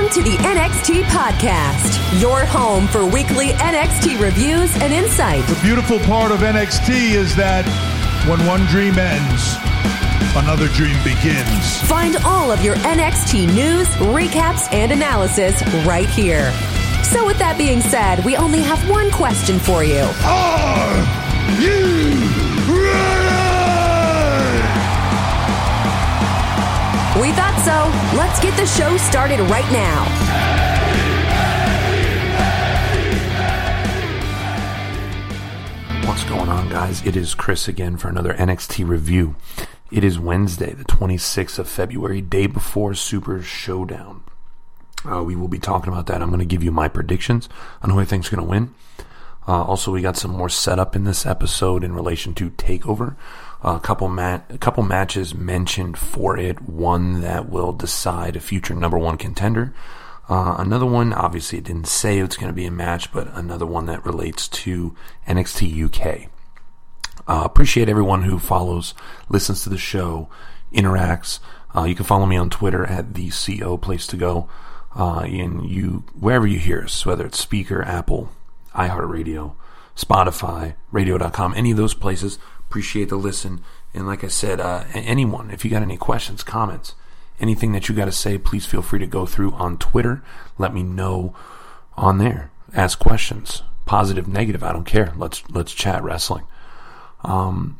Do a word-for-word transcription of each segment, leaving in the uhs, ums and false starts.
to the N X T Podcast, your home for weekly N X T reviews and insight. The beautiful part of N X T is that when one dream ends, another dream begins. Find all of your N X T news, recaps, and analysis right here. So with that being said, we only have one question for you. Are you ready? We thought so. Let's get the show started right now. What's going on, guys? It is Chris again for another N X T review. It is Wednesday, the twenty-sixth of February, day before Super Showdown. Uh, we will be talking about that. I'm going to give you my predictions on who I think is going to win. Uh, also, we got some more setup in this episode in relation to TakeOver. Uh, a couple mat- a couple matches mentioned for it. One that will decide a future number one contender. Uh, another one, obviously, it didn't say it's going to be a match, but another one that relates to N X T U K. Uh, appreciate everyone who follows, listens to the show, interacts. Uh, you can follow me on Twitter at the C O Place to Go. Uh, and you, wherever you hear us, whether it's Speaker, Apple, iHeartRadio, Spotify, radio dot com, any of those places, appreciate the listen. And like I said, uh, anyone, if you got any questions, comments, anything that you got to say, please feel free to go through on Twitter. Let me know on there. Ask questions, positive, negative, I don't care. Let's let's chat wrestling. Um,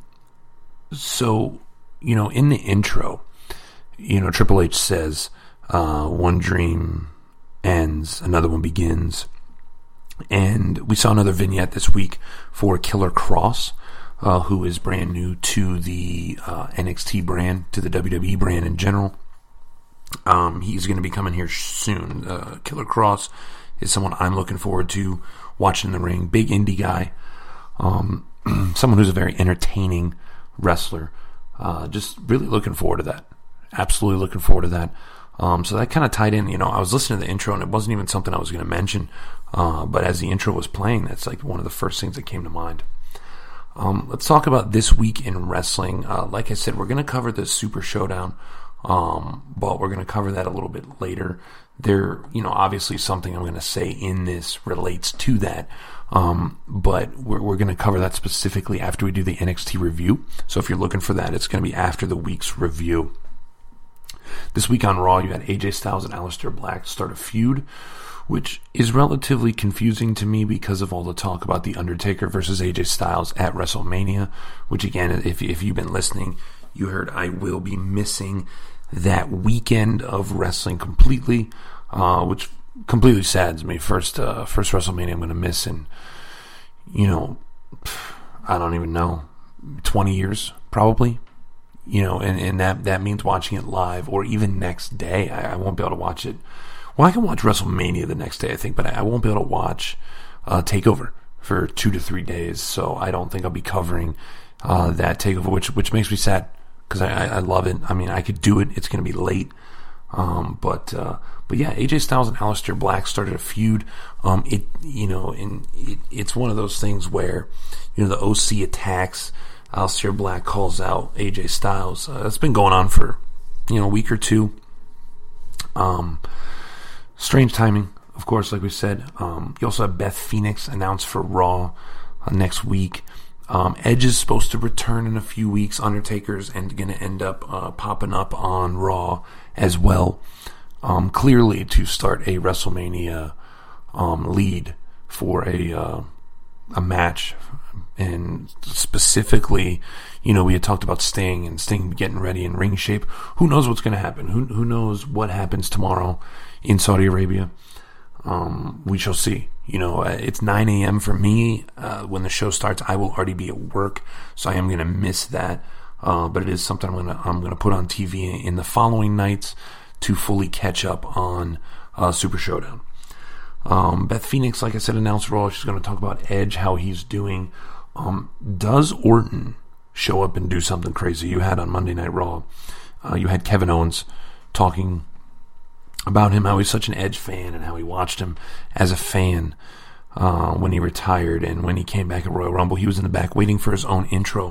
so, you know, in the intro, you know, Triple H says, uh, one dream ends, another one begins. And we saw another vignette this week for Killer Kross, uh, who is brand new to the uh, N X T brand, to the W W E brand in general. Um, he's going to be coming here soon. Uh, Killer Kross is someone I'm looking forward to watching in the ring. Big indie guy. Um, someone who's a very entertaining wrestler. Uh, just really looking forward to that. Absolutely looking forward to that. Um, so that kind of tied in. You know, I was listening to the intro and it wasn't even something I was going to mention. Uh, but as the intro was playing, that's like one of the first things that came to mind. Um, let's talk about this week in wrestling. Uh, like I said, we're going to cover the Super Showdown. Um, but we're going to cover that a little bit later. There, you know, obviously something I'm going to say in this relates to that. Um, but we're, we're going to cover that specifically after we do the N X T review. So if you're looking for that, it's going to be after the week's review. This week on Raw, you had A J Styles and Aleister Black start a feud, which is relatively confusing to me because of all the talk about The Undertaker versus A J Styles at WrestleMania, which again, if, if you've been listening, you heard I will be missing that weekend of wrestling completely, uh, which completely saddens me. First, uh, first WrestleMania I'm going to miss in, you know, I don't even know, twenty years probably, you know, and, and that, that means watching it live or even next day. I, I won't be able to watch it. Well, I can watch WrestleMania the next day, I think, but I, I won't be able to watch uh, TakeOver for two to three days. So I don't think I'll be covering uh, that TakeOver, which which makes me sad. Because I, I love it. I mean, I could do it. It's going to be late. Um, but, uh, but yeah, A J Styles and Aleister Black started a feud. Um, it, you know, and it, it's one of those things where, you know, the O C attacks, Aleister Black calls out A J Styles. Uh, it's been going on for, you know, a week or two. Um, strange timing, of course, like we said. Um, you also have Beth Phoenix announced for Raw uh, next week. Um, Edge is supposed to return in a few weeks. Undertaker's and going to end up uh, popping up on Raw as well. Um, clearly to start a WrestleMania um, lead for a uh, a match, and specifically, you know, we had talked about Sting and Sting getting ready in ring shape. Who knows what's going to happen? Who who knows what happens tomorrow in Saudi Arabia? Um, we shall see. You know, it's nine a.m. for me. Uh, when the show starts, I will already be at work, so I am going to miss that. Uh, but it is something I'm going to I'm going to put on T V in the following nights to fully catch up on uh, Super Showdown. Um, Beth Phoenix, like I said, announced Raw. She's going to talk about Edge, how he's doing. Um, does Orton show up and do something crazy? You had on Monday Night Raw, uh, you had Kevin Owens talking about him, how he's such an Edge fan and how he watched him as a fan uh, when he retired, and when he came back at Royal Rumble, he was in the back waiting for his own intro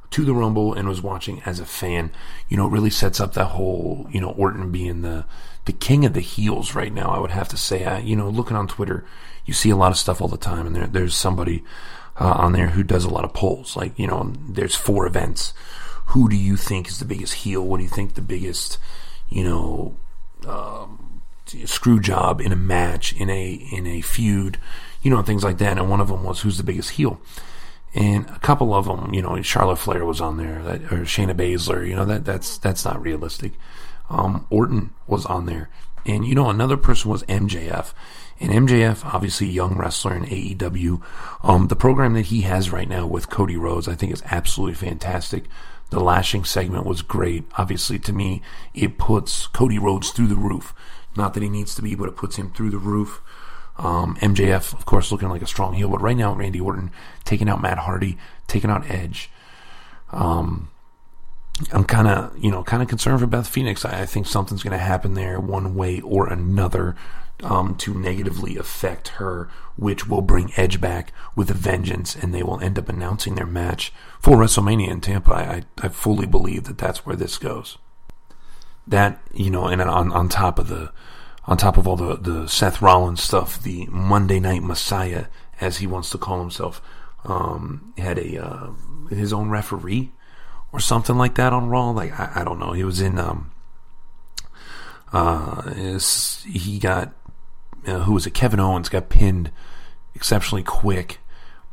to the Rumble and was watching as a fan, you know, it really sets up that whole, you know, Orton being the the king of the heels right now, I would have to say. I, you know, looking on Twitter, you see a lot of stuff all the time, and there, there's somebody uh, on there who does a lot of polls. Like, you know, there's four events. Who do you think is the biggest heel? What do you think the biggest, you know, um, screw job in a match, in a in a feud, you know, things like that. And one of them was, who's the biggest heel? And a couple of them, you know, Charlotte Flair was on there, that, or Shayna Baszler. You know, that that's that's not realistic. Um, Orton was on there, and you know, another person was M J F. And M J F, obviously a young wrestler in A E W. Um, the program that he has right now with Cody Rhodes, I think is absolutely fantastic. The lashing segment was great. Obviously, to me, it puts Cody Rhodes through the roof. Not that he needs to be, but it puts him through the roof. Um, M J F, of course, looking like a strong heel. But right now, Randy Orton taking out Matt Hardy, taking out Edge. Um, I'm kind of, you know, kind of concerned for Beth Phoenix. I, I think something's going to happen there one way or another um, to negatively affect her, which will bring Edge back with a vengeance, and they will end up announcing their match for WrestleMania in Tampa. I, I fully believe that that's where this goes. That, you know, and on, on top of the, on top of all the, the Seth Rollins stuff, the Monday Night Messiah, as he wants to call himself, um, had a uh, his own referee or something like that on Raw. Like, I, I don't know. He was in, um, uh, his, he got, uh, who was it? Kevin Owens got pinned exceptionally quick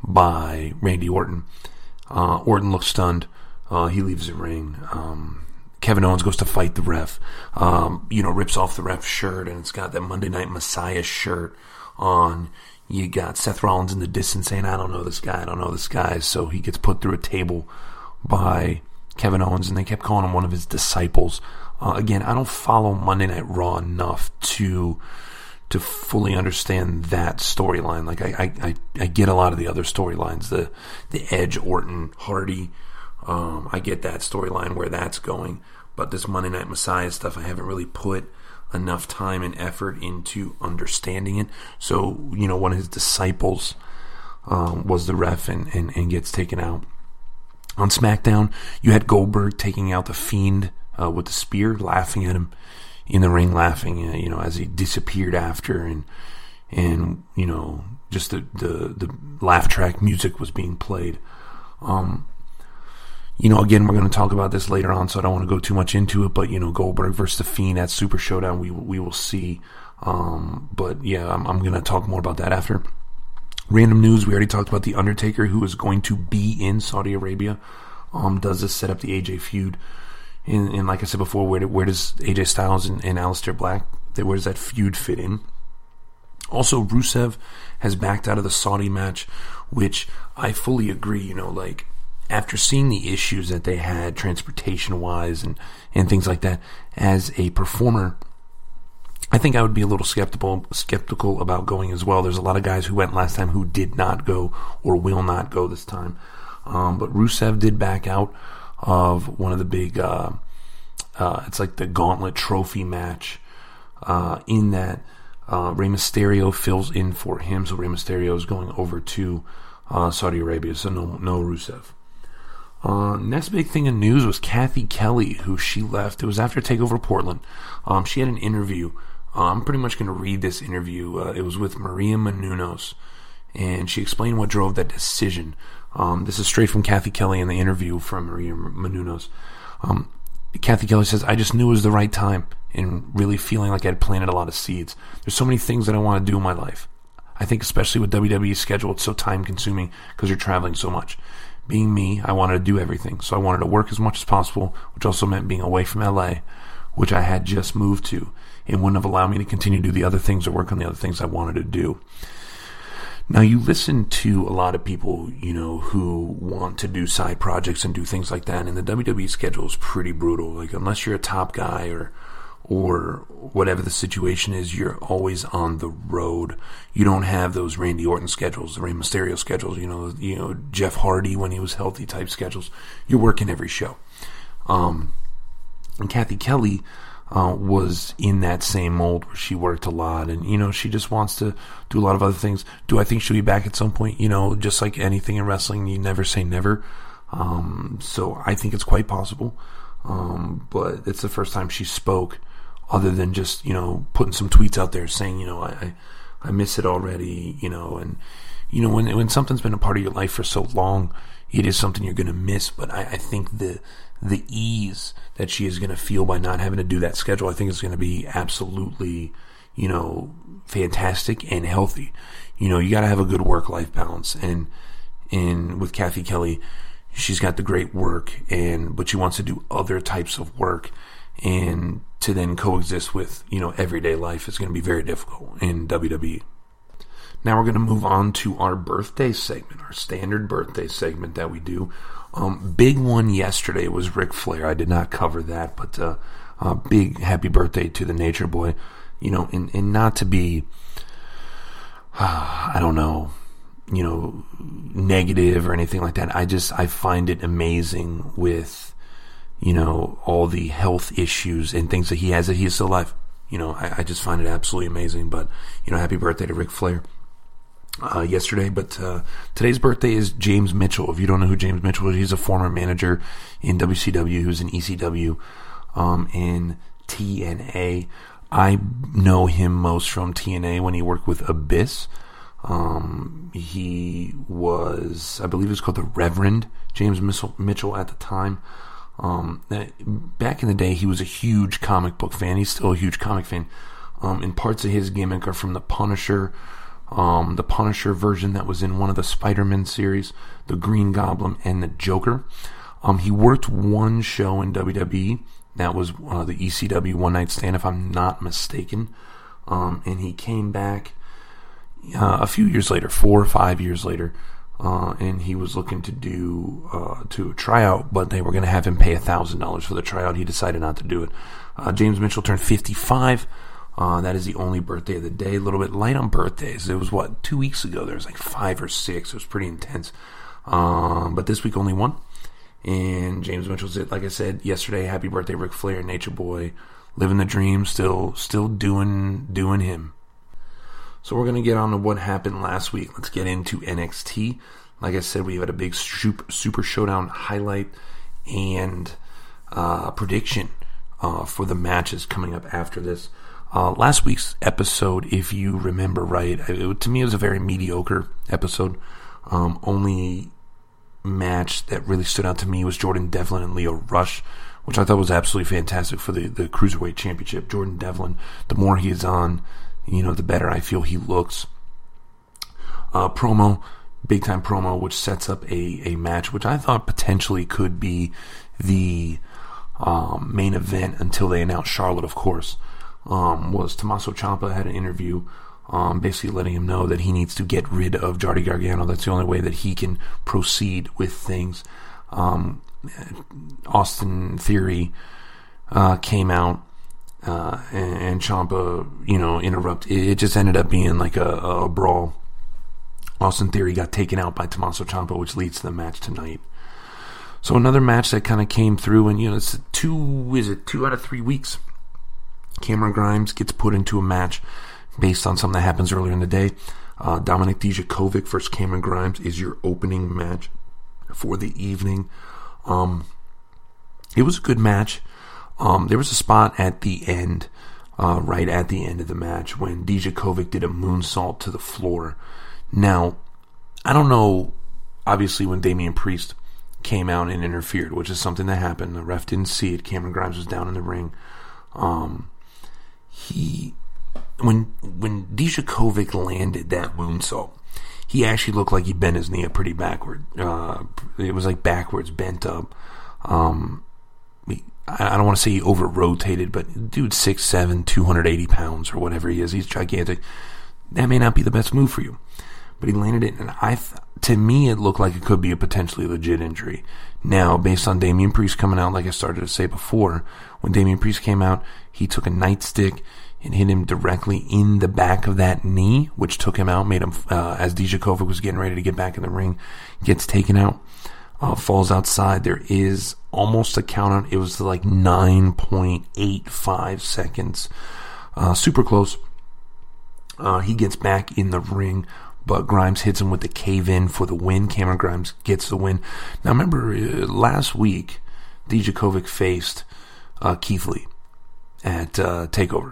by Randy Orton. Uh, Orton looks stunned. Uh, he leaves the ring. Um, Kevin Owens goes to fight the ref. Um, you know, rips off the ref's shirt, and it's got that Monday Night Messiah shirt on. You got Seth Rollins in the distance saying, I don't know this guy, I don't know this guy. So he gets put through a table by Kevin Owens, and they kept calling him one of his disciples. Uh, again, I don't follow Monday Night Raw enough to to fully understand that storyline. Like, I, I, I get a lot of the other storylines, the the Edge, Orton, Hardy. Um, I get that storyline where that's going, but this Monday Night Messiah stuff, I haven't really put enough time and effort into understanding it. So, you know, one of his disciples um, was the ref and, and, and gets taken out. On SmackDown, you had Goldberg taking out The Fiend uh, with the spear, laughing at him in the ring, laughing, uh, you know, as he disappeared after, and and you know, just the the, the laugh track music was being played. Um, you know, again, we're going to talk about this later on, so I don't want to go too much into it. But you know, Goldberg versus The Fiend at Super Showdown, we we will see. Um, but yeah, I'm, I'm going to talk more about that after. Random news: we already talked about The Undertaker, who is going to be in Saudi Arabia. Um, does this set up the A J feud? And, and like I said before, where, where does A J Styles and, and Aleister Black, where does that feud fit in? Also, Rusev has backed out of the Saudi match, which I fully agree. You know, like, after seeing the issues that they had transportation-wise and, and things like that, as a performer, I think I would be a little skeptical skeptical about going as well. There's a lot of guys who went last time who did not go or will not go this time. Um, but Rusev did back out of one of the big, uh, uh, it's like the Gauntlet Trophy match, uh, in that uh, Rey Mysterio fills in for him. So Rey Mysterio is going over to uh, Saudi Arabia, so no, no Rusev. Uh, next big thing in news was Kathy Kelly, who she left. It was after TakeOver Portland. Um, she had an interview. Uh, I'm pretty much going to read this interview. Uh, it was with Maria Menounos, and she explained what drove that decision. Um, this is straight from Kathy Kelly in the interview from Maria Menounos. Um, Kathy Kelly says, I just knew it was the right time, and really feeling like I had planted a lot of seeds. There's so many things that I want to do in my life. I think especially with W W E's schedule, it's so time consuming because you're traveling so much. Being me, I wanted to do everything. So I wanted to work as much as possible, which also meant being away from L A, which I had just moved to. It wouldn't have allowed me to continue to do the other things or work on the other things I wanted to do. Now, you listen to a lot of people, you know, who want to do side projects and do things like that, and the W W E schedule is pretty brutal. Like, unless you're a top guy or or whatever the situation is, you're always on the road. You don't have those Randy Orton schedules, the Rey Mysterio schedules, you know, you know, Jeff Hardy when he was healthy type schedules. You're working every show. Um, and Kathy Kelly uh, was in that same mold where she worked a lot, and, you know, she just wants to do a lot of other things. Do I think she'll be back at some point? You know, just like anything in wrestling, you never say never. Um, so I think it's quite possible. Um, but it's the first time she spoke, other than just, you know, putting some tweets out there saying, you know, I, I, I miss it already, you know, and, you know, when when something's been a part of your life for so long, it is something you're going to miss. But I, I think the the ease that she is going to feel by not having to do that schedule, I think is going to be absolutely, you know, fantastic and healthy. You know, you got to have a good work-life balance. And, and with Kathy Kelly, she's got the great work, and but she wants to do other types of work, and to then coexist with, you know, everyday life is going to be very difficult in W W E. Now we're going to move on to our birthday segment, our standard birthday segment that we do. Um, big one yesterday was Ric Flair. I did not cover that, but uh, uh, big happy birthday to the Nature Boy. You know, and, and not to be, uh, I don't know, you know, negative or anything like that. I just, I find it amazing with, you know, all the health issues and things that he has, that he is still alive. You know, I, I just find it absolutely amazing. But, you know, happy birthday to Ric Flair uh, yesterday. But uh, today's birthday is James Mitchell. If you don't know who James Mitchell is, he's a former manager in W C W, who's in E C W, um, in T N A. I know him most from T N A when he worked with Abyss. Um, he was, I believe it was called the Reverend James Mitchell at the time. Um, back in the day, he was a huge comic book fan. He's still a huge comic fan. Um, and parts of his gimmick are from the Punisher, um, the Punisher version that was in one of the Spider-Man series, the Green Goblin, and the Joker. Um, he worked one show in W W E. That was uh, the E C W One Night Stand, if I'm not mistaken. Um, and he came back uh, a few years later, four or five years later, uh, and he was looking to do uh, to try out, but they were going to have him pay a thousand dollars for the tryout. He decided not to do it. Uh, James Mitchell turned fifty-five. Uh, that is the only birthday of the day. A little bit light on birthdays. It was what two weeks ago. There was like five or six. It was pretty intense. Um, but this week only one. And James Mitchell's it. Like I said yesterday, happy birthday, Ric Flair, Nature Boy, living the dream, still, still doing, doing him. So we're gonna get on to what happened last week. Let's get into N X T. Like I said, we had a big super, super showdown highlight and uh, prediction uh, for the matches coming up after this. Uh, last week's episode, if you remember right, it, to me it was a very mediocre episode. Um, only match that really stood out to me was Jordan Devlin and Lio Rush, which I thought was absolutely fantastic for the, the Cruiserweight Championship. Jordan Devlin, the more he is on, you know, the better I feel he looks. Uh, promo, big time promo, which sets up a, a match which I thought potentially could be the um, main event until they announced Charlotte, of course. Um, was Tommaso Ciampa had an interview Um, basically letting him know that he needs to get rid of Johnny Gargano. That's the only way that he can proceed with things. Um, Austin Theory uh, came out uh, and, and Ciampa, you know, interrupted. It, it just ended up being like a, a brawl. Austin Theory got taken out by Tommaso Ciampa, which leads to the match tonight. So another match that kind of came through, and you know, it's two, is it two out of three weeks? Cameron Grimes gets put into a match based on something that happens earlier in the day. Uh, Dominic Dijakovic versus Cameron Grimes is your opening match for the evening. Um, it was a good match. Um, there was a spot at the end, uh, right at the end of the match, when Dijakovic did a moonsault to the floor. Now, I don't know, obviously, when Damian Priest came out and interfered, which is something that happened. The ref didn't see it. Cameron Grimes was down in the ring. Um, he... When when Dijakovic landed that moonsault, he actually looked like he bent his knee up pretty backward. Uh, it was like backwards, bent up. Um, I don't want to say he over-rotated, but dude's six seven, two hundred eighty pounds or whatever he is. He's gigantic. That may not be the best move for you. But he landed it, and I, th- to me, it looked like it could be a potentially legit injury. Now, based on Damian Priest coming out, like I started to say before, when Damian Priest came out, he took a nightstick and hit him directly in the back of that knee, which took him out, made him, uh, as Dijakovic was getting ready to get back in the ring, gets taken out, uh, falls outside. There is almost a count out. It was like nine point eight five seconds. Uh, super close. Uh, he gets back in the ring, but Grimes hits him with the cave-in for the win. Cameron Grimes gets the win. Now, remember, uh, last week, Dijakovic faced uh, Keith Lee at uh, TakeOver.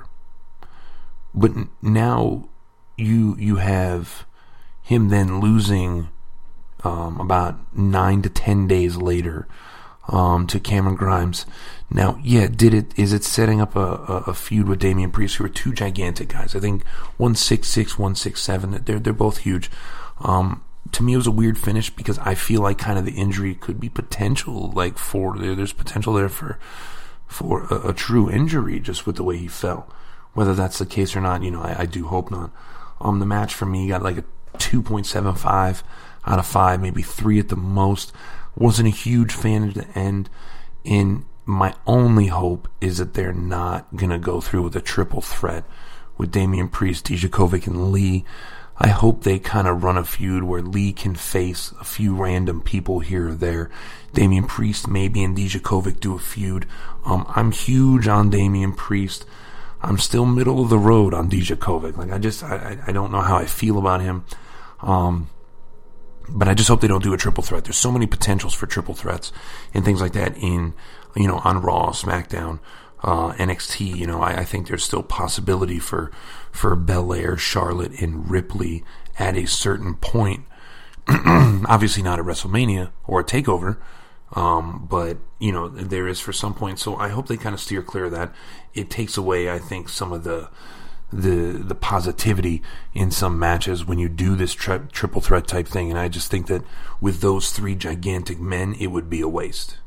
But n- now you you have him then losing um, about nine to ten days later um, to Cameron Grimes. Now, yeah, did it? Is it setting up a, a, a feud with Damian Priest, who are two gigantic guys? I think one six six, one six seven. They're they're both huge. Um, to me, it was a weird finish because I feel like kind of the injury could be potential, like for there, there's potential there for for a, a true injury just with the way he fell. Whether that's the case or not, you know, I, I do hope not. Um, the match for me got like a two point seven five out of five, maybe three at the most. Wasn't a huge fan at the end. And my only hope is that they're not going to go through with a triple threat with Damian Priest, Dijakovic, and Lee. I hope they kind of run a feud where Lee can face a few random people here or there. Damian Priest maybe and Dijakovic do a feud. Um, I'm huge on Damian Priest. I'm still middle of the road on Dijakovic. Like I just, I, I don't know how I feel about him. Um, but I just hope they don't do a triple threat. There's so many potentials for triple threats and things like that in, you know, on Raw, SmackDown, uh, N X T. You know, I, I think there's still possibility for, for Belair, Charlotte, and Ripley at a certain point. Obviously not at WrestleMania or a TakeOver. Um, but, you know, there is for some point. So I hope they kind of steer clear of that. It takes away, I think, some of the the the positivity in some matches when you do this tri- triple threat type thing. And I just think that with those three gigantic men, it would be a waste.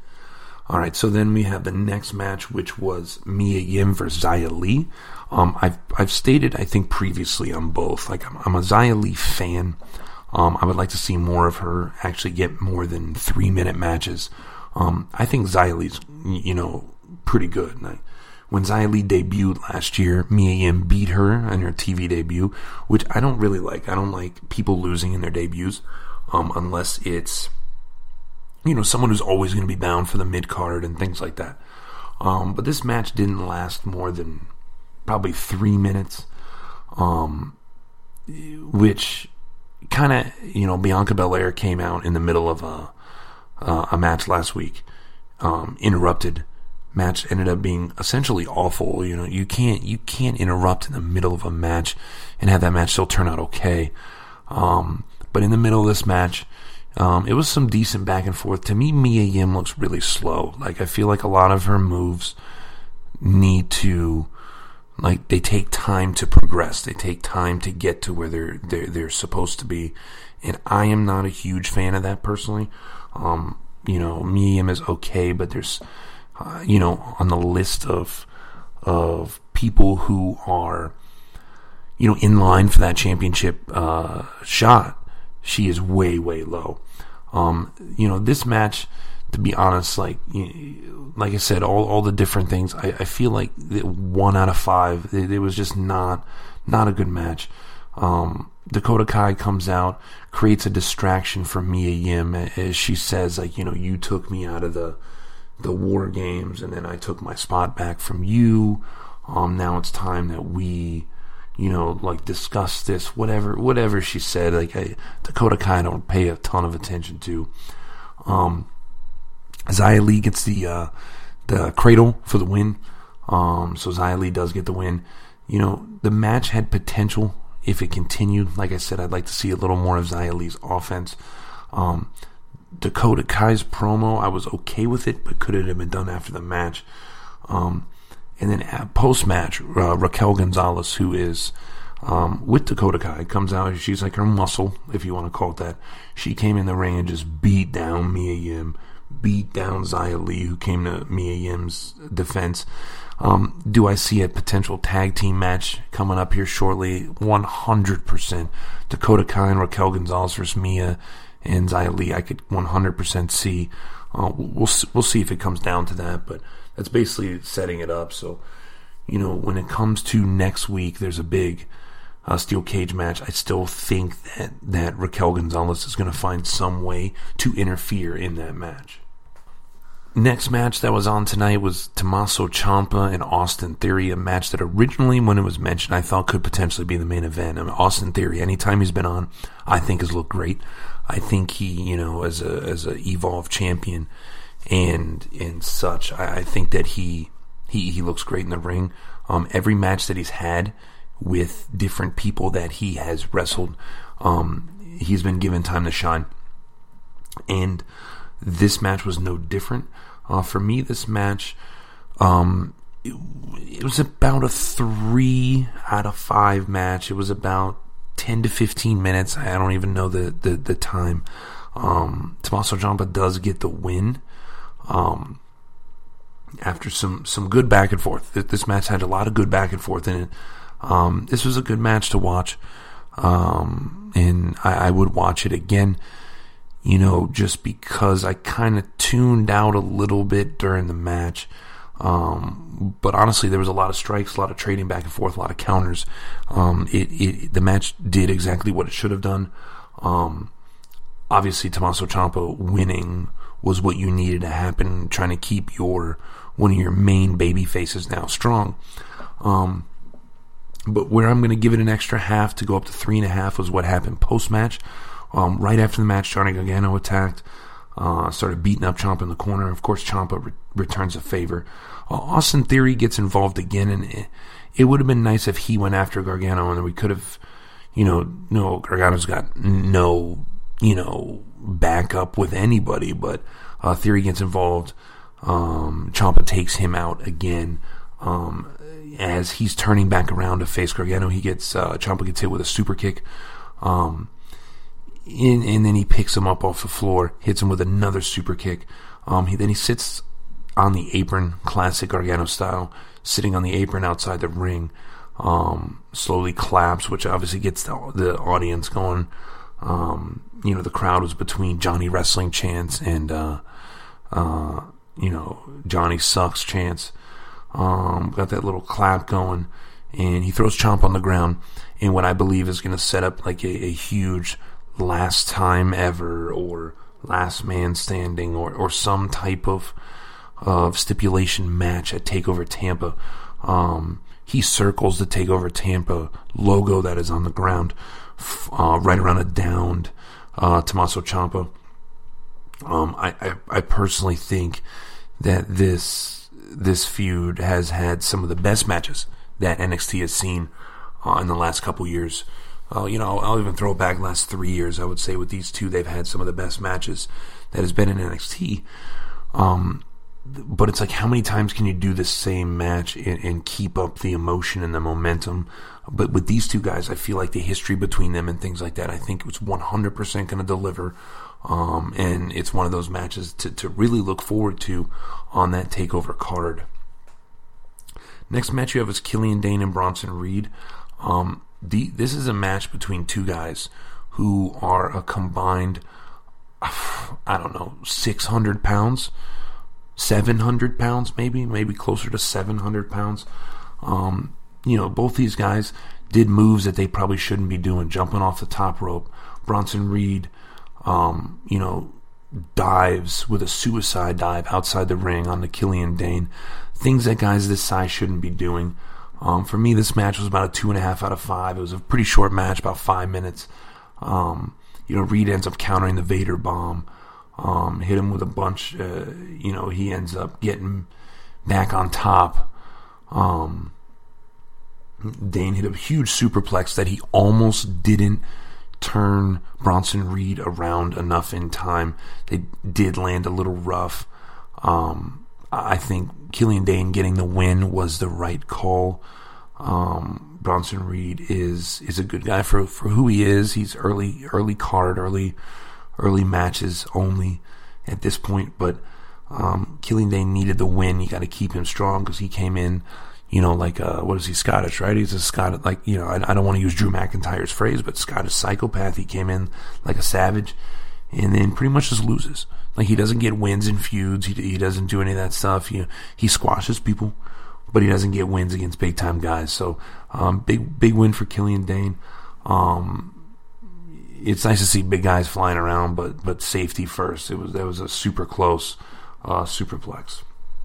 All right, so then we have the next match, which was Mia Yim versus Xia Li. Um, I've I've stated, I think, previously on both. Like, I'm, I'm a Xia Li fan. Um, I would like to see more of her actually get more than three minute matches. Um, I think Xia Li's, you know, pretty good. Like, when Xia Li debuted last year, Mia Yim beat her in her T V debut, which I don't really like. I don't like people losing in their debuts, um, unless it's, you know, someone who's always going to be bound for the mid card and things like that. Um, but this match didn't last more than probably three minutes, um, which kind of, you know, Bianca Belair came out in the middle of a uh, a match last week, um, interrupted. Match ended up being essentially awful. You know, you can't you can't interrupt in the middle of a match and have that match still turn out okay. Um, but in the middle of this match, um, it was some decent back and forth. To me, Mia Yim looks really slow. Like, I feel like a lot of her moves need to, like, they take time to progress. They take time to get to where they're they're, they're supposed to be. And I am not a huge fan of that personally. Um, you know, Mia Yim is okay, but there's Uh, you know, on the list of of people who are, you know, in line for that championship uh, shot, she is way, way low. Um, you know, this match, to be honest, like like I said, all all the different things, I, I feel like one out of five, it, it was just not not a good match. Um, Dakota Kai comes out, creates a distraction for Mia Yim, as she says, like, you know, you took me out of the the War Games, and then I took my spot back from you. Um, now it's time that we, you know, like, discuss this, whatever, whatever she said. Like, I, Dakota Kai I don't pay a ton of attention to. Um, Xia Li gets the, uh, the cradle for the win. Um, so Xia Li does get the win. You know, the match had potential if it continued. Like I said, I'd like to see a little more of Xia Li's offense. Um, Dakota Kai's promo, I was okay with it, but could it have been done after the match? Um, and then post-match, uh, Raquel Gonzalez, who is um, with Dakota Kai, comes out. She's like her muscle, if you want to call it that. She came in the ring and just beat down Mia Yim, beat down Xia Li, who came to Mia Yim's defense. Um, do I see a potential tag team match coming up here shortly? one hundred percent. Dakota Kai and Raquel Gonzalez versus Mia and Xia Li, I could one hundred percent see. Uh, we'll we'll see if it comes down to that, but that's basically setting it up. So, you know, when it comes to next week, there's a big uh, steel cage match. I still think that, that Raquel Gonzalez is going to find some way to interfere in that match. Next match that was on tonight was Tommaso Ciampa and Austin Theory, a match that originally, when it was mentioned, I thought could potentially be the main event. I mean, Austin Theory, anytime he's been on, I think has looked great. I think he, you know, as a as a Evolve champion and and such, I, I think that he he he looks great in the ring. Um, every match that he's had with different people that he has wrestled, um, he's been given time to shine, and this match was no different. Uh, for me, this match, um, it, it was about a three out of five match. It was about ten to fifteen minutes. I don't even know the, the, the time. Um, Tommaso Ciampa does get the win. Um, after some, some good back and forth. This, this match had a lot of good back and forth in it. Um, this was a good match to watch. Um, and I, I would watch it again. You know, just because I kind of tuned out a little bit during the match. Um, but honestly, there was a lot of strikes, a lot of trading back and forth, a lot of counters. Um, it, it, the match did exactly what it should have done. Um, obviously, Tommaso Ciampa winning was what you needed to happen, trying to keep your, one of your main baby faces now strong. Um, but where I'm going to give it an extra half to go up to three and a half was what happened post-match. Um, right after the match, Johnny Gargano attacked, uh, started beating up Ciampa in the corner. Of course, Ciampa re- returns a favor. Uh, Austin Theory gets involved again, and it, it would have been nice if he went after Gargano, and we could have, you know, no, Gargano's got no, you know, backup with anybody, but uh, Theory gets involved. Um, Ciampa takes him out again. Um, as he's turning back around to face Gargano, he gets, uh, Ciampa gets hit with a super kick. Um, In, and then he picks him up off the floor, hits him with another super kick. Um, he, then he sits on the apron, classic Gargano style, sitting on the apron outside the ring, um, slowly claps, which obviously gets the, the audience going. Um, you know, the crowd was between Johnny Wrestling chants and, uh, uh, you know, Johnny Sucks chants. Um, got that little clap going, and he throws Ciampa on the ground in what I believe is going to set up like a, a huge last time ever or last man standing or, or some type of of stipulation match at TakeOver Tampa. Um, he circles the TakeOver Tampa logo that is on the ground uh, right around a downed uh, Tommaso Ciampa. Um, I, I, I personally think that this this feud has had some of the best matches that N X T has seen uh, in the last couple years. Uh, you know, I'll, I'll even throw back last three years. I would say with these two, they've had some of the best matches that has been in N X T. Um, but it's like, how many times can you do the same match and, and keep up the emotion and the momentum? But with these two guys, I feel like the history between them and things like that, I think it's one hundred percent going to deliver. Um, and it's one of those matches to, to really look forward to on that TakeOver card. Next match you have is Killian Dane and Bronson Reed. Um, The, this is a match between two guys who are a combined, I don't know, six hundred pounds, seven hundred pounds maybe, maybe closer to seven hundred pounds. Um, you know, both these guys did moves that they probably shouldn't be doing, jumping off the top rope. Bronson Reed, um, you know, dives with a suicide dive outside the ring on the Killian Dane. Things that guys this size shouldn't be doing. Um, for me, this match was about a two and a half out of five. It was a pretty short match, about five minutes. Um, you know, Reed ends up countering the Vader bomb, um, hit him with a bunch. Uh, you know, he ends up getting back on top. Um, Dane hit a huge superplex that he almost didn't turn Bronson Reed around enough in time. They did land a little rough. Um, I think Killian Dane getting the win was the right call. Um, Bronson Reed is is a good guy for for who he is. He's early early card, early early matches only at this point. But um, Killian Dane needed the win. You got to keep him strong because he came in, you know, like a, what is he, Scottish, right? He's a Scottish, like, you know, I, I don't want to use Drew McIntyre's phrase, but Scottish psychopath. He came in like a savage, and then pretty much just loses. Like, he doesn't get wins in feuds. He he doesn't do any of that stuff. You know, he squashes people, but he doesn't get wins against big time guys. So, um, big big win for Killian Dane. Um, it's nice to see big guys flying around, but but safety first. It was that was a super close uh, superplex.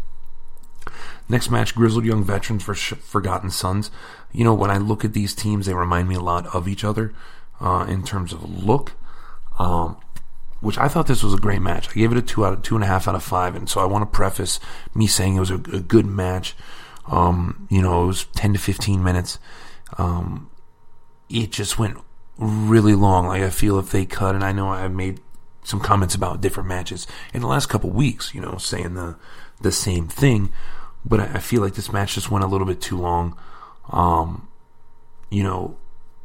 Next match, Grizzled Young Veterans versus Forgotten Sons. You know, when I look at these teams, they remind me a lot of each other uh, in terms of look. Um, which I thought this was a great match. I gave it a two out of two and a half out of five, and so I want to preface me saying it was a, a good match. Um, you know, it was ten to fifteen minutes. Um, it just went really long. Like, I feel if they cut, and I know I've made some comments about different matches in the last couple weeks, you know, saying the the same thing, but I, I feel like this match just went a little bit too long. Um, you know,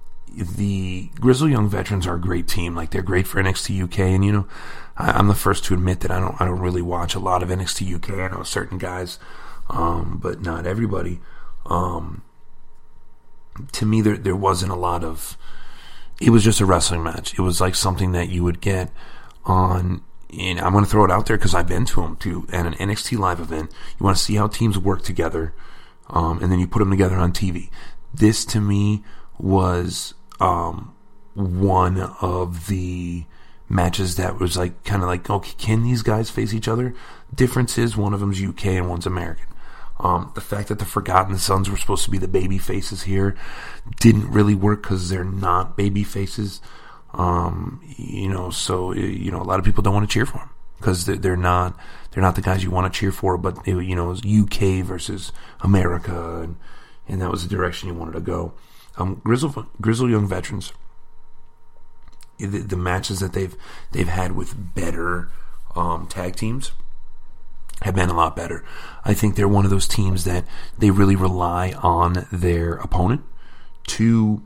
the Grizzled Young Veterans are a great team. Like, they're great for N X T U K, and you know, I, I'm the first to admit that I don't I don't really watch a lot of N X T U K. I know certain guys, um, but not everybody. Um, to me, there there wasn't a lot of. It was just a wrestling match. It was like something that you would get on. And I'm going to throw it out there because I've been to them too. At an N X T live event, you want to see how teams work together, um, and then you put them together on T V. This to me was um, one of the matches that was like kind of like, okay, can these guys face each other? Difference is one of them's U K and one's American. Um, the fact that the Forgotten Sons were supposed to be the baby faces here didn't really work because they're not baby faces. Um, you know, so you know, a lot of people don't want to cheer for them because they're not they're not the guys you want to cheer for. But it, you know, it was U K versus America, and, and that was the direction you wanted to go. Um, Grizzled, Grizzled Young Veterans, the, the matches that they've they've had with better um, tag teams have been a lot better. I think they're one of those teams that they really rely on their opponent to,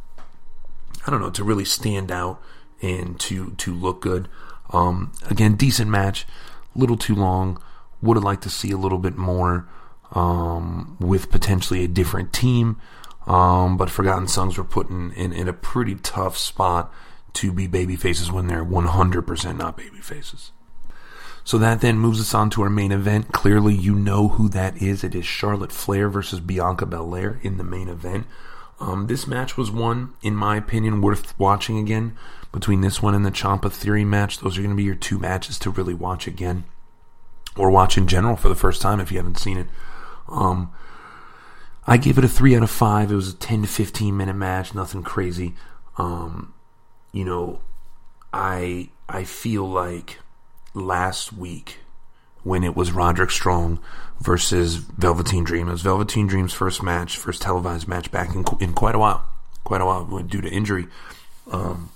I don't know, to really stand out and to to look good. Um, again, decent match, a little too long. Would have liked to see a little bit more um, with potentially a different team. Um, but Forgotten Sons were put in, in, in a pretty tough spot to be baby faces when they're one hundred percent not baby faces. So that then moves us on to our main event. Clearly, you know who that is. It is Charlotte Flair versus Bianca Belair in the main event. Um, this match was one, in my opinion, worth watching again. Between this one and the Ciampa Theory match, those are going to be your two matches to really watch again. Or watch in general for the first time if you haven't seen it. Um, I gave it a three out of five. It was a ten to fifteen minute match. Nothing crazy. Um, you know, I I feel like last week when it was Roderick Strong versus Velveteen Dream. It was Velveteen Dream's first match, first televised match back in in quite a while, quite a while due to injury. Um,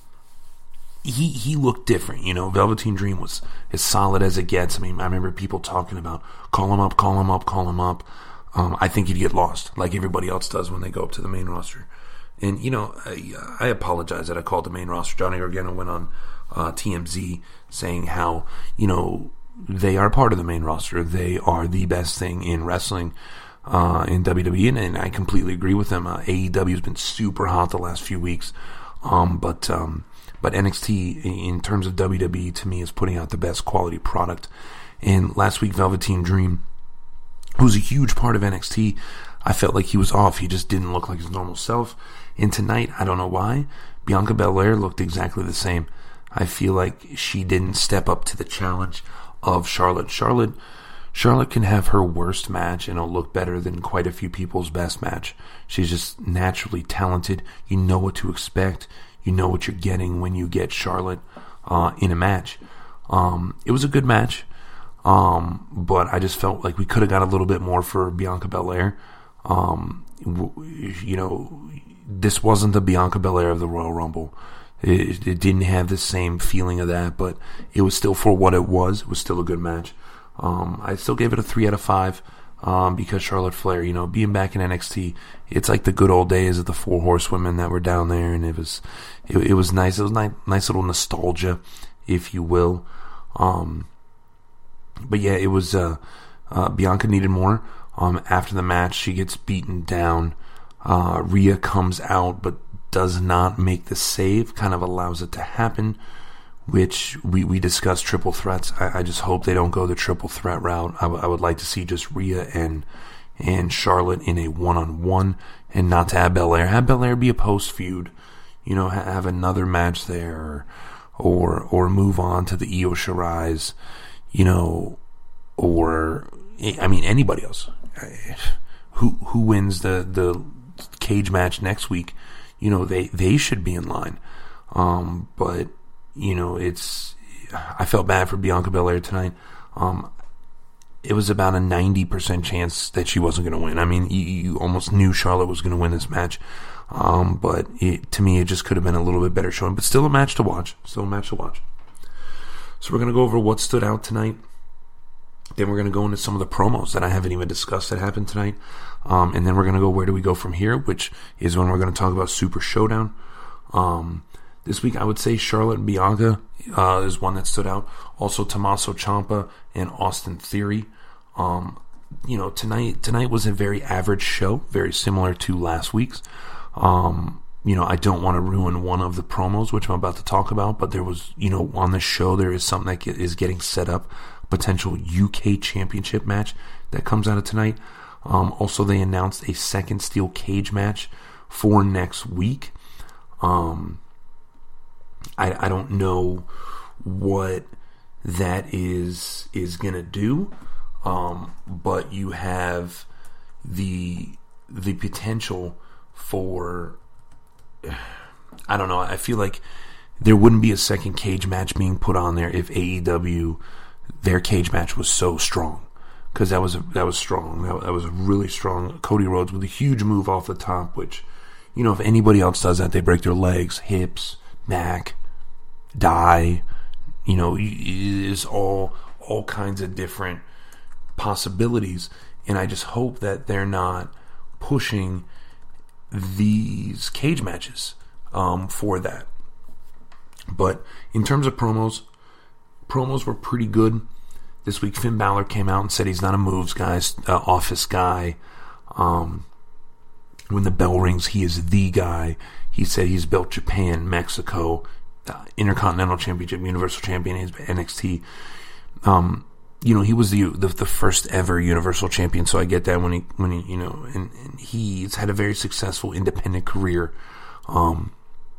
he he looked different, you know. Velveteen Dream was as solid as it gets. I mean, I remember people talking about call him up, call him up, call him up. Um, I think he'd get lost like everybody else does when they go up to the main roster. And you know, I, I apologize that I called the main roster. Johnny Gargano went on Uh, T M Z saying how, you know, they are part of the main roster. They are the best thing in wrestling uh, in W W E, and, and I completely agree with them. Uh, A E W has been super hot the last few weeks, um, but um, but N X T in terms of W W E to me is putting out the best quality product. And last week, Velveteen Dream, who's a huge part of N X T, I felt like he was off. He just didn't look like his normal self. And tonight, I don't know why, Bianca Belair looked exactly the same. I feel like she didn't step up to the challenge of Charlotte. Charlotte Charlotte can have her worst match and it'll look better than quite a few people's best match. She's just naturally talented. You know what to expect. You know what you're getting when you get Charlotte uh, in a match. Um, it was a good match, um, but I just felt like we could have got a little bit more for Bianca Belair. Um, you know, this wasn't the Bianca Belair of the Royal Rumble. It, it didn't have the same feeling of that, but it was still, for what it was, it was still a good match. Um, I still gave it a three out of five um, because Charlotte Flair, you know, being back in N X T, it's like the good old days of the Four Horsewomen that were down there, and it was it, it was nice. It was nice, nice little nostalgia, if you will. Um, but yeah, it was uh, uh, Bianca needed more. Um, after the match, she gets beaten down. Uh, Rhea comes out, but does not make the save, kind of allows it to happen, which we, we discussed triple threats. I, I just hope they don't go the triple threat route. I, w- I would like to see just Rhea and and Charlotte in a one-on-one, and not to have Belair. Have Belair be a post-feud, you know, ha- have another match there, or or move on to the Io Shirai's, you know, or I mean anybody else. Who who wins the, the cage match next week? You know, they, they should be in line. Um, but you know, it's I felt bad for Bianca Belair tonight. Um, it was about a ninety percent chance that she wasn't going to win. I mean, you, you almost knew Charlotte was going to win this match. Um, but it, to me, it just could have been a little bit better showing. But still a match to watch. Still a match to watch. So we're going to go over what stood out tonight. Then we're going to go into some of the promos that I haven't even discussed that happened tonight. Um, and then we're going to go, where do we go from here? Which is when we're going to talk about Super Showdown. Um, this week, I would say Charlotte and Bianca uh, is one that stood out. Also, Tommaso Ciampa and Austin Theory. Um, you know, tonight tonight was a very average show, very similar to last week's. Um, you know, I don't want to ruin one of the promos, which I'm about to talk about, but there was, you know, on the show, there is something that is getting set up, potential U K championship match that comes out of tonight. Um, also, they announced a second steel cage match for next week. Um, I, I don't know what that is, is going to do. Um, but you have the, the potential for, I don't know, I feel like there wouldn't be a second cage match being put on there if A E W, their cage match was so strong, because that was a, that was strong. That, that was really strong. Cody Rhodes with a huge move off the top, which, you know, if anybody else does that, they break their legs, hips, back, die. You know, is all all kinds of different possibilities, and I just hope that they're not pushing these cage matches um, for that. But in terms of promos, promos were pretty good this week. Finn Balor came out and said he's not a moves guy, uh, office guy. Um, when the bell rings, he is the guy. He said he's built Japan, Mexico, uh, Intercontinental Championship, Universal Champion, he's N X T. Um, you know, he was the, the the first ever Universal Champion, so I get that when he when he you know, and, and he's had a very successful independent career. Um,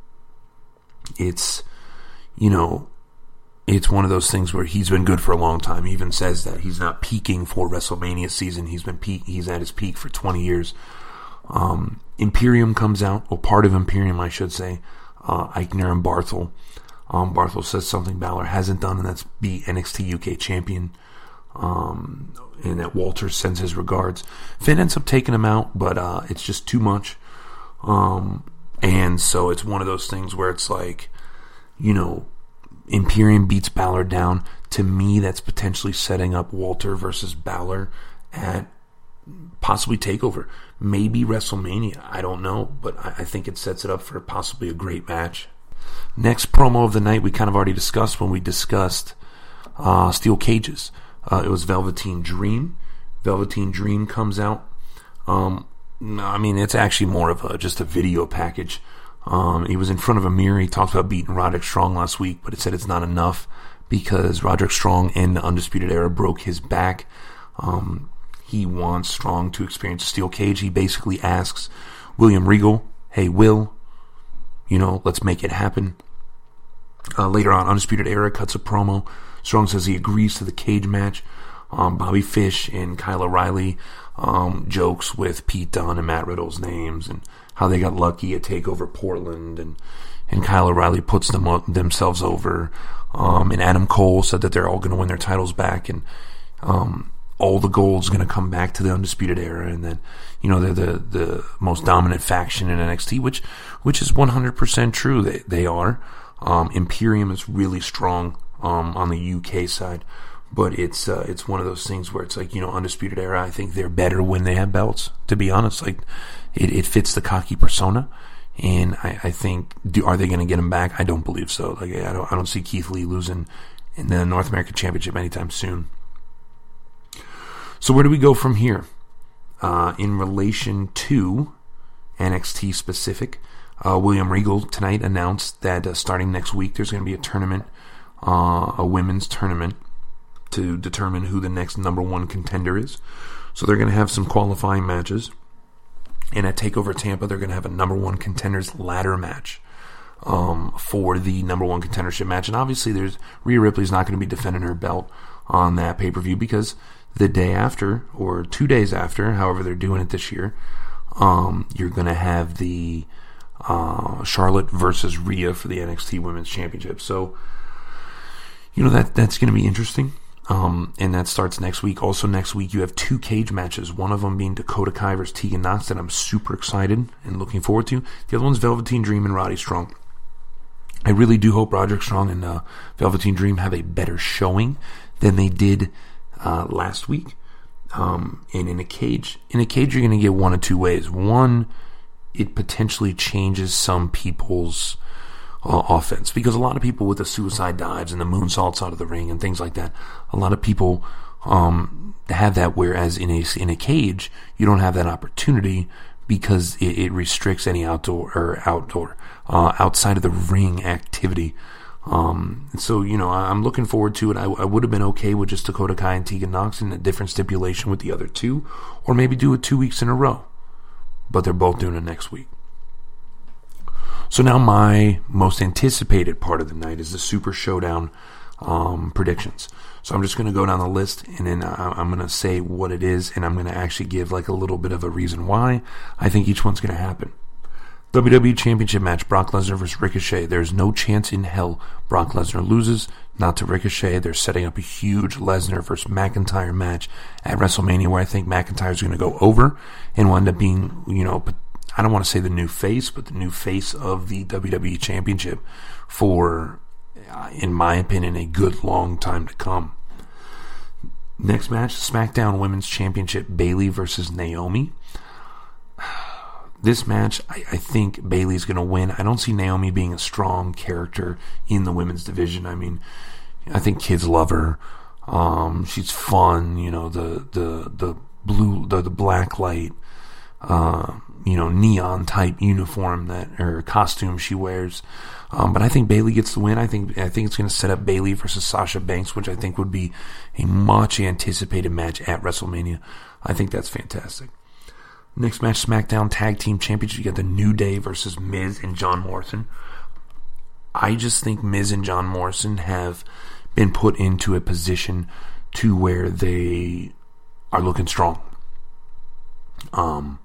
it's you know, it's one of those things where he's been good for a long time. He even says that he's not peaking for WrestleMania season. He's been peak. He's at his peak for twenty years. Um, Imperium comes out, or part of Imperium, I should say. Uh, Eichner and Barthel. Um, Barthel says something Balor hasn't done, and that's be N X T U K champion. Um, and that Walter sends his regards. Finn ends up taking him out, but uh, it's just too much. Um, and so it's one of those things where it's like, you know, Imperium beats Balor down. To me, that's potentially setting up Walter versus Balor at possibly TakeOver. Maybe WrestleMania. I don't know, but I, I think it sets it up for possibly a great match. Next promo of the night we kind of already discussed when we discussed uh, Steel Cages. Uh, it was Velveteen Dream. Velveteen Dream comes out. Um, I mean, it's actually more of a just a video package. Um, he was in front of a mirror. He talked about beating Roderick Strong last week, but it said it's not enough because Roderick Strong in the Undisputed Era broke his back. Um, he wants Strong to experience a steel cage. He basically asks William Regal, hey, Will, you know, let's make it happen. Uh, later on, Undisputed Era cuts a promo. Strong says he agrees to the cage match. Um, Bobby Fish and Kyle O'Reilly um, jokes with Pete Dunne and Matt Riddle's names and how they got lucky at TakeOver Portland, and, and Kyle O'Reilly puts them themselves over. Um, and Adam Cole said that they're all going to win their titles back, and um, all the gold's going to come back to the Undisputed Era, and then, you know, they're the, the most dominant faction in N X T, which which is one hundred percent true. They, they are. Um, Imperium is really strong um, on the U K side, but it's uh, it's one of those things where it's like, you know, Undisputed Era, I think they're better when they have belts, to be honest. Like, it, it fits the cocky persona, and I, I think, do, are they going to get him back? I don't believe so. Like, I don't, I don't see Keith Lee losing in the North American Championship anytime soon. So where do we go from here? Uh, in relation to N X T specific, uh, William Regal tonight announced that uh, starting next week there's going to be a tournament, uh, a women's tournament, to determine who the next number one contender is. So they're going to have some qualifying matches. And at TakeOver Tampa, they're going to have a number one contenders ladder match um, for the number one contendership match. And obviously, there's Rhea Ripley's not going to be defending her belt. on that pay-per-view, because the day after, or two days after, however they're doing it this year, um, you're going to have the uh, Charlotte versus Rhea for the N X T Women's Championship. So, you know, that that's going to be interesting. Um, and that starts next week. Also next week, you have two cage matches. One of them being Dakota Kai versus Tegan Nox, that I'm super excited and looking forward to. The other one's Velveteen Dream and Roddy Strong. I really do hope Roderick Strong and uh, Velveteen Dream have a better showing than they did uh, last week. Um, and in a cage, in a cage, you're going to get one of two ways. One, it potentially changes some people's uh, offense, because a lot of people with the suicide dives and the moonsaults out of the ring and things like that, a lot of people um, have that. Whereas in a in a cage, you don't have that opportunity, because it, it restricts any outdoor or outdoor uh, outside of the ring activity. Um, so, you know, I'm looking forward to it. I, I would have been okay with just Dakota Kai and Tegan Nox in a different stipulation with the other two, or maybe do it two weeks in a row. But they're both doing it next week. So now my most anticipated part of the night is the Super Showdown um, predictions. So I'm just going to go down the list, and then I, I'm going to say what it is, and I'm going to actually give like a little bit of a reason why I think each one's going to happen. W W E Championship match, Brock Lesnar versus Ricochet. There's no chance in hell Brock Lesnar loses, not to Ricochet. They're setting up a huge Lesnar versus McIntyre match at WrestleMania, where I think McIntyre's going to go over and will end up being, you know, I don't want to say the new face, but the new face of the W W E Championship for, in my opinion, a good long time to come. Next match, SmackDown Women's Championship, Bayley versus Naomi. This match, I, I think Bayley's going to win. I don't see Naomi being a strong character in the women's division. I mean, I think kids love her. Um, she's fun, you know, the the the blue, the, the black light, uh, you know, neon type uniform that or costume she wears. Um, but I think Bayley gets the win. I think I think it's going to set up Bayley versus Sasha Banks, which I think would be a much anticipated match at WrestleMania. I think that's fantastic. Next match, SmackDown Tag Team Championship. You got the New Day versus Miz and John Morrison. I just think Miz and John Morrison have been put into a position to where they are looking strong. Um,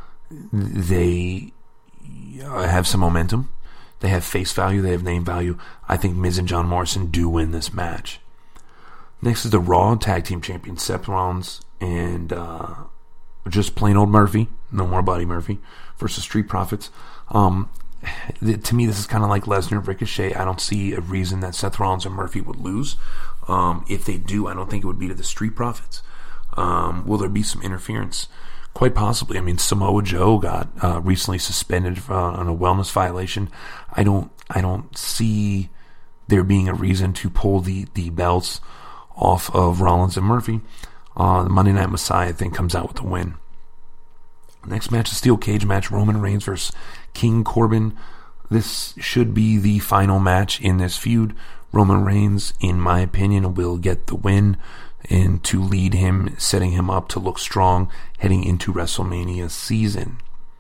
they have some momentum. They have face value. They have name value. I think Miz and John Morrison do win this match. Next is the Raw Tag Team Champions, Seth Rollins and uh, just plain old Murphy, no more Buddy Murphy, versus Street Profits. Um, th- to me, this is kind of like Lesnar, Ricochet. I don't see a reason that Seth Rollins and Murphy would lose. Um, if they do, I don't think it would be to the Street Profits. Um, will there be some interference? Quite possibly. I mean, Samoa Joe got uh, recently suspended uh, on a wellness violation. I don't, I don't see there being a reason to pull the, the belts off of Rollins and Murphy. Uh, the Monday Night Messiah thing comes out with the win. Next match, a steel cage match, Roman Reigns versus King Corbin. This should be the final match in this feud. Roman Reigns, in my opinion, will get the win and to lead him, setting him up to look strong heading into WrestleMania season.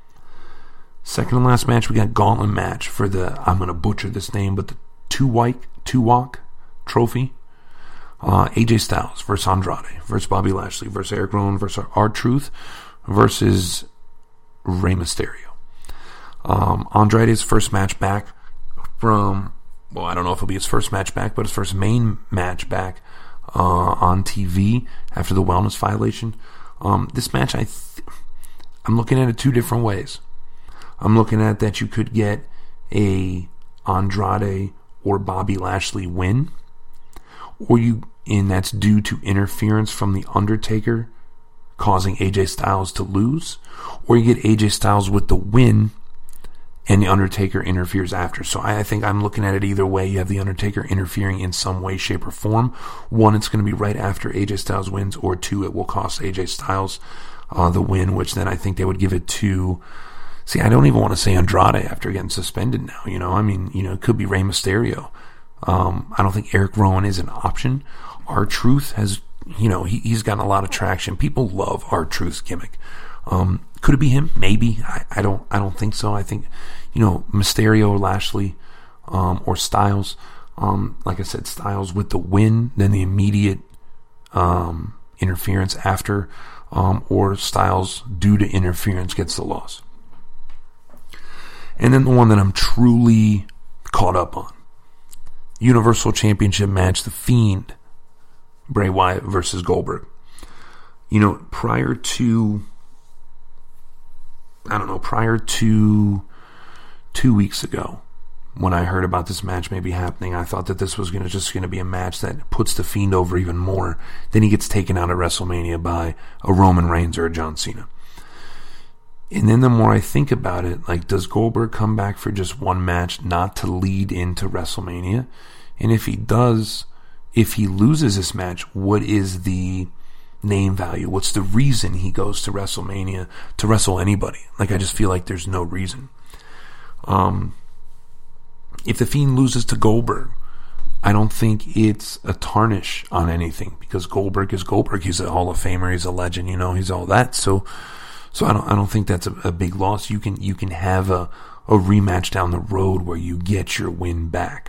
Second and last match, we got Gauntlet match for the, I'm going to butcher this name, but the two-walk, two-walk trophy. Uh, A J Styles versus Andrade versus Bobby Lashley versus Eric Rowan versus R-Truth versus Rey Mysterio. Um, Andrade's first match back from, well, I don't know if it'll be his first match back, but his first main match back uh, on T V after the wellness violation. Um, this match, I th- I'm looking at it two different ways. I'm looking at that you could get a Andrade or Bobby Lashley win, or you, and that's due to interference from The Undertaker causing A J Styles to lose, or you get A J Styles with the win and The Undertaker interferes after. So I, I think I'm looking at it either way. You have The Undertaker interfering in some way, shape, or form. One, it's going to be right after A J Styles wins, or two, it will cost A J Styles uh, the win, which then I think they would give it to, see, I don't even want to say Andrade after getting suspended now, you know, I mean, you know, it could be Rey Mysterio. Um, I don't think Eric Rowan is an option. R-Truth has, you know, he, he's gotten a lot of traction. People love R-Truth's gimmick. Um, could it be him? Maybe. I, I don't. I don't think so. I think, you know, Mysterio, Lashley, um, or Styles. Um, like I said, Styles with the win, then the immediate um, interference after, um, or Styles, due to interference, gets the loss. And then the one that I'm truly caught up on, Universal Championship match, The Fiend, Bray Wyatt versus Goldberg. You know, prior to, I don't know, prior to two weeks ago, when I heard about this match maybe happening, I thought that this was gonna just going to be a match that puts The Fiend over even more. Then he gets taken out at WrestleMania by a Roman Reigns or a John Cena. And then the more I think about it, like, does Goldberg come back for just one match, not to lead into WrestleMania? And if he does, if he loses this match, what is the name value? What's the reason he goes to WrestleMania to wrestle anybody? Like, I just feel like there's no reason. Um, if The Fiend loses to Goldberg, I don't think it's a tarnish on anything, because Goldberg is Goldberg. He's a Hall of Famer. He's a legend. You know, he's all that. So, so I don't, I don't think that's a, a big loss. You can, you can have a, a rematch down the road where you get your win back.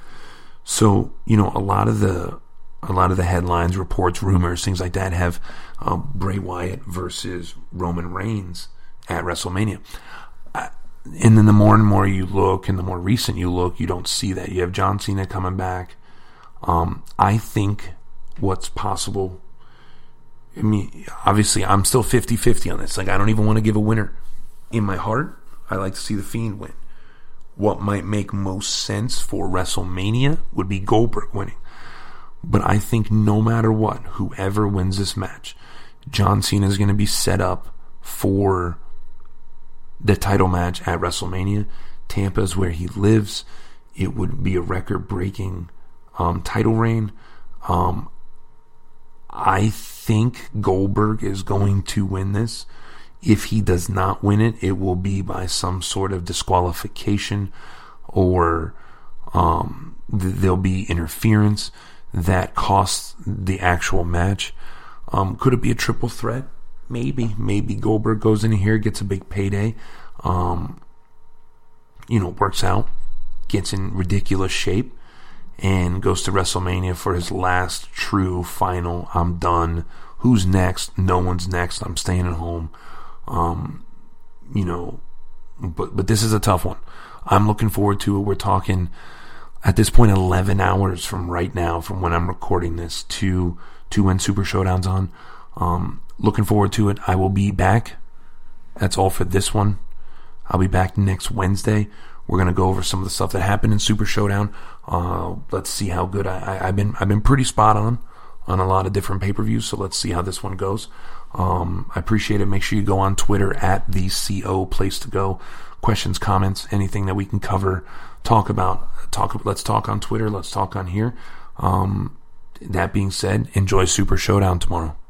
So, you know, a lot of the, a lot of the headlines, reports, rumors, things like that have um, Bray Wyatt versus Roman Reigns at WrestleMania. I, and then the more and more you look, and the more recent you look, you don't see that. You have John Cena coming back. Um, I think what's possible, I mean, obviously I'm still fifty-fifty on this. Like, I don't even want to give a winner. In my heart, I like to see The Fiend win. What might make most sense for WrestleMania would be Goldberg winning. But I think no matter what, whoever wins this match, John Cena is going to be set up for the title match at WrestleMania. Tampa is where he lives. It would be a record-breaking um, title reign. Um, I think Goldberg is going to win this. If he does not win it, it will be by some sort of disqualification, or um, th- there'll be interference that costs the actual match. Um, could it be a triple threat? Maybe. Maybe Goldberg goes in here, gets a big payday, um, you know, works out, gets in ridiculous shape, and goes to WrestleMania for his last true final, I'm done. Who's next? No one's next. I'm staying at home. Um, you know, but but this is a tough one. I'm looking forward to it. We're talking, at this point, eleven hours from right now, from when I'm recording this, to to when Super Showdown's on. Um, looking forward to it. I will be back. That's all for this one. I'll be back next Wednesday. We're gonna go over some of the stuff that happened in Super Showdown. Uh, let's see how good I, I, I've been. I've been pretty spot on on a lot of different pay-per-views. So let's see how this one goes. Um, I appreciate it. Make sure you go on Twitter at the C O place to go. Questions, comments, anything that we can cover, talk about. Talk. Let's talk on Twitter. Let's talk on here. Um, that being said, enjoy Super Showdown tomorrow.